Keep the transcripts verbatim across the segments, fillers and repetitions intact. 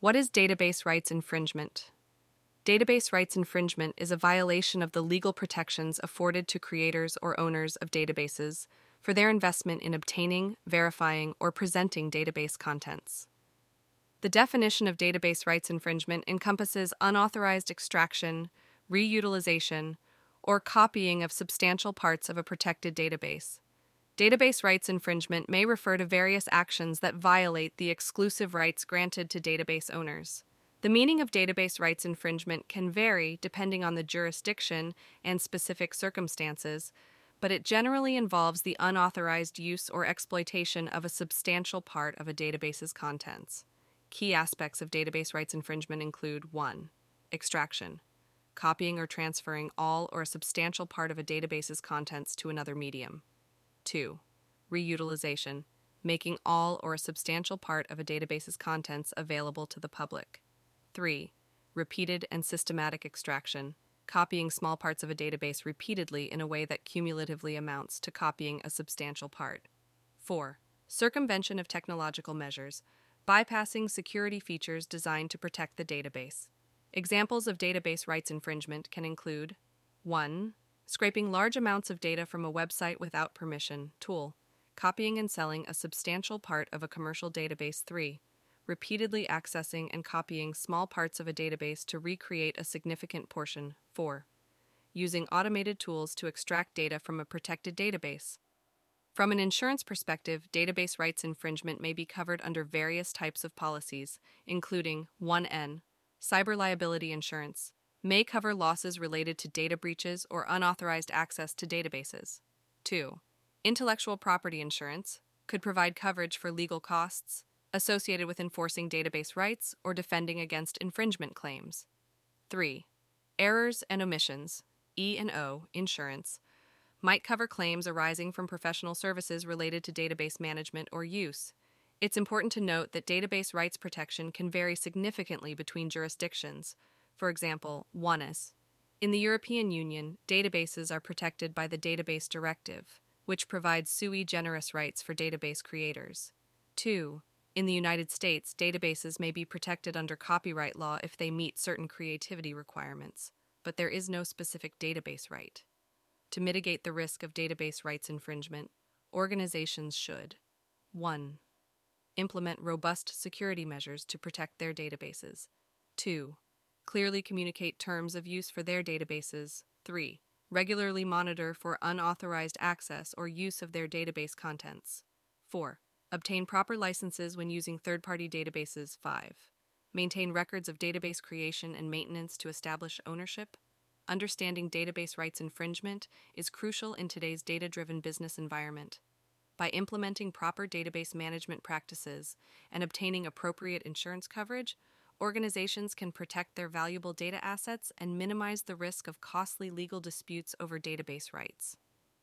What is database rights infringement? Database rights infringement is a violation of the legal protections afforded to creators or owners of databases for their investment in obtaining, verifying, or presenting database contents. The definition of database rights infringement encompasses unauthorized extraction, reutilization, or copying of substantial parts of a protected database. Database rights infringement may refer to various actions that violate the exclusive rights granted to database owners. The meaning of database rights infringement can vary depending on the jurisdiction and specific circumstances, but it generally involves the unauthorized use or exploitation of a substantial part of a database's contents. Key aspects of database rights infringement include one. Extraction, copying or transferring all or a substantial part of a database's contents to another medium. two. Reutilization, making all or a substantial part of a database's contents available to the public. three. Repeated and systematic extraction, copying small parts of a database repeatedly in a way that cumulatively amounts to copying a substantial part. four. Circumvention of technological measures, bypassing security features designed to protect the database. Examples of database rights infringement can include one. Scraping large amounts of data from a website without permission, tool. Copying and selling a substantial part of a commercial database. three. Repeatedly accessing and copying small parts of a database to recreate a significant portion. four. Using automated tools to extract data from a protected database. From an insurance perspective, database rights infringement may be covered under various types of policies, including one N. Cyber liability insurance may cover losses related to data breaches or unauthorized access to databases. two. Intellectual property insurance could provide coverage for legal costs associated with enforcing database rights or defending against infringement claims. three. Errors and omissions (E and O) insurance might cover claims arising from professional services related to database management or use. It's important to note that database rights protection can vary significantly between jurisdictions. For example, one S. In the European Union, databases are protected by the Database Directive, which provides sui generis rights for database creators. two. In the United States, databases may be protected under copyright law if they meet certain creativity requirements, but there is no specific database right. To mitigate the risk of database rights infringement, organizations should one. Implement robust security measures to protect their databases. two. Clearly communicate terms of use for their databases. three. Regularly monitor for unauthorized access or use of their database contents. four. Obtain proper licenses when using third-party databases. five. Maintain records of database creation and maintenance to establish ownership. Understanding database rights infringement is crucial in today's data-driven business environment. By implementing proper database management practices and obtaining appropriate insurance coverage, organizations can protect their valuable data assets and minimize the risk of costly legal disputes over database rights.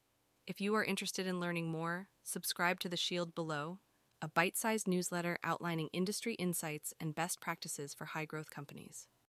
If you are interested in learning more, subscribe to The Shield below, a bite-sized newsletter outlining industry insights and best practices for high-growth companies.